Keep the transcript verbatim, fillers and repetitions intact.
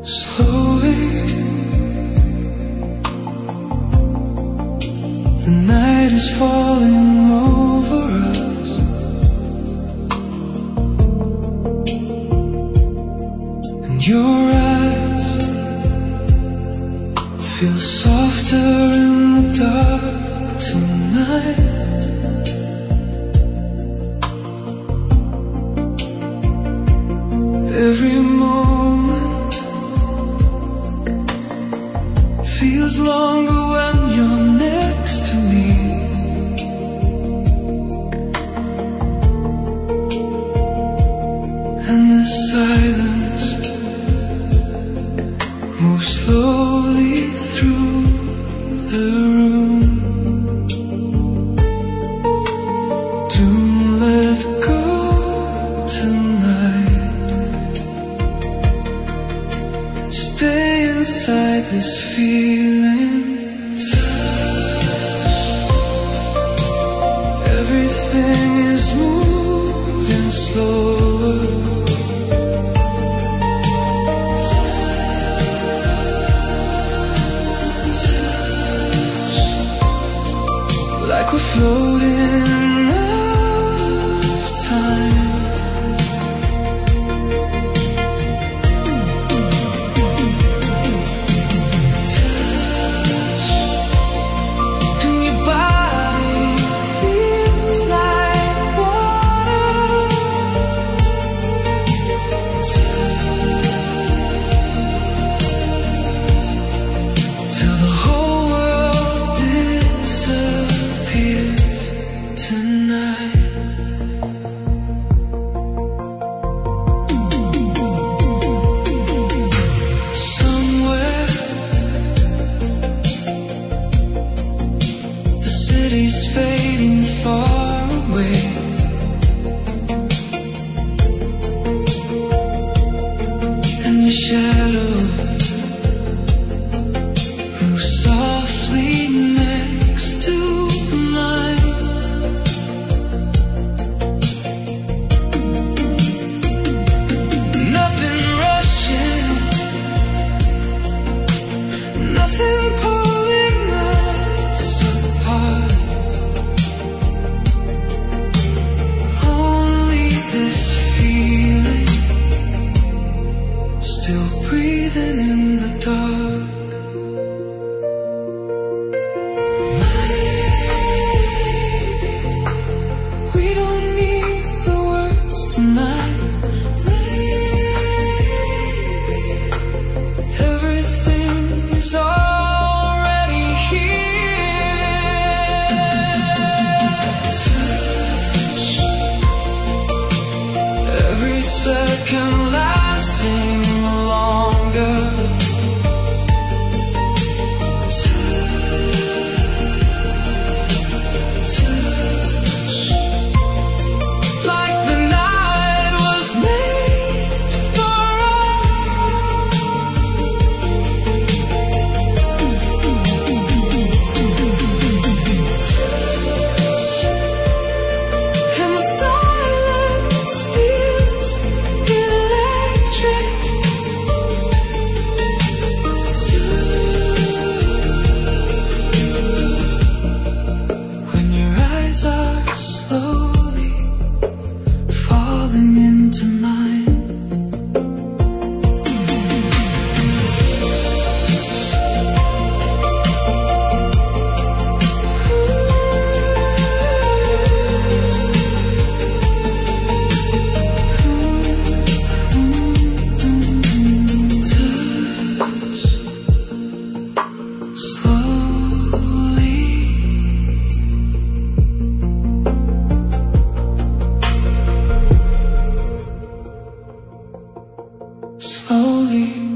Slowly, the night is falling over us, and your eyes feel softer in the dark tonight. Every moment feels longer when you're next to me. And the silence moves slowly through the room. Don't let go tonight. Stay inside this feeling. Everything is moving slower. Like we're floating out of time. City's fading far away, and your shadow moves softly next to mine. Nothing rushing, nothing pulling us apart. Still breathing in the dark. We don't need the words tonight. Everything is already here. Touch, every second lasting longer. Touch, like the night was made for us. And the silence feels electric. When your eyes are slowly falling into mine. Slowly, slowly.